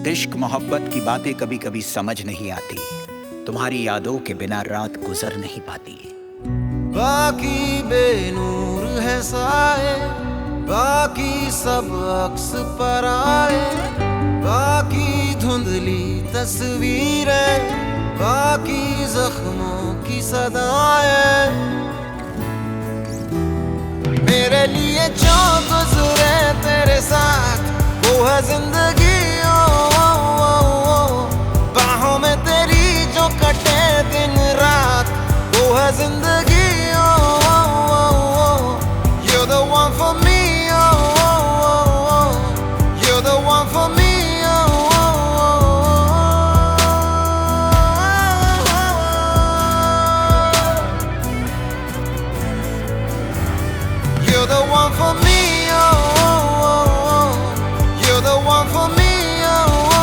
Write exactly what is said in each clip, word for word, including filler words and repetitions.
इश्क मोहब्बत की बातें कभी कभी समझ नहीं आती, तुम्हारी यादों के बिना रात गुजर नहीं पाती। बाकी बेनूर है साए, बाकी सब अक्स पर आए, बाकी धुंधली तस्वीरें, बाकी जख्मों की सदाएं। मेरे लिए जो गुजरे तेरे साथ वो है जिंदगी। ओ, ओ, ओ, ओ, बाहों में तेरी जो कटे दिन रात वो है जिंदगी। ओ, ओ, ओ, ओ, you're the one for me. O, O, O, O, you're the one for me. O, O, O, O, you're the one for me. Oh, oh, oh, oh. You're the one for me. Oh, oh,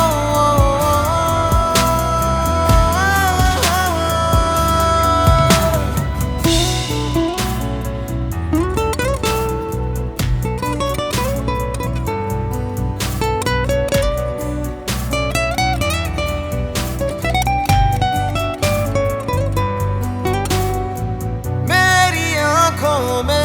मेरी आंखों में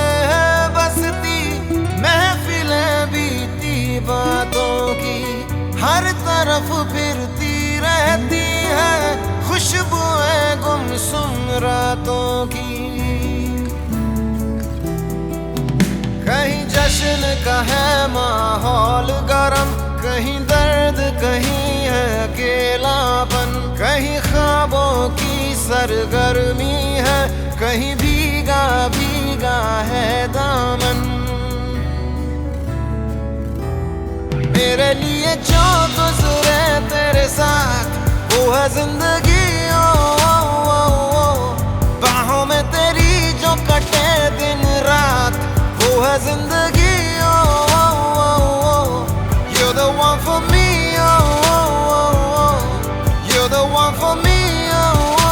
बातों की हर तरफ फिरती रहती है, खुशबुएं गुमसुम रातों की। कहीं जश्न का है माहौल गरम, कहीं दर्द, कहीं है अकेलापन, कहीं ख्वाबों की सरगर्मी है, कहीं भीगा भीगा है दामन। मेरे लिए जो गुजरे तेरे साथ वो है जिंदगी। ओ, ओ, ओ, ओ, बाहों में तेरी जो कटे दिन रात वो है जिंदगी। ओ, ओ, ओ, ओ, you're the one for me. O, O, O, O, you're the one for me. ओ, ओ,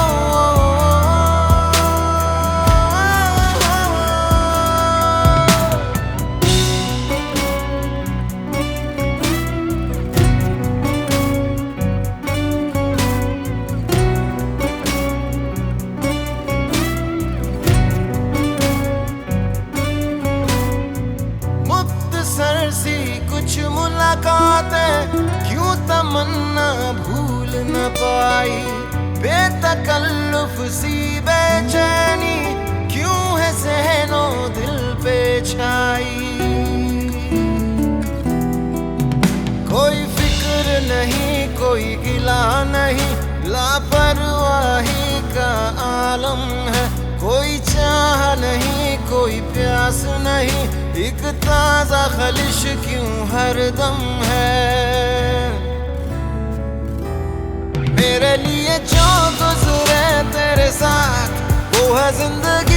कुछ मुलाकातें क्यों तमन्ना भूल न पाई, बेतकल्लुफ सी बेचैनी क्यों है ज़हनों दिल पे छाई। कोई फिक्र नहीं, कोई गिला नहीं, लापरवाही का आलम है, कोई चाह नहीं, कोई प्यास नहीं, एक ताजा खलिश क्यों हरदम है। मेरे लिए जो गुजरे तेरे साथ वो है जिंदगी।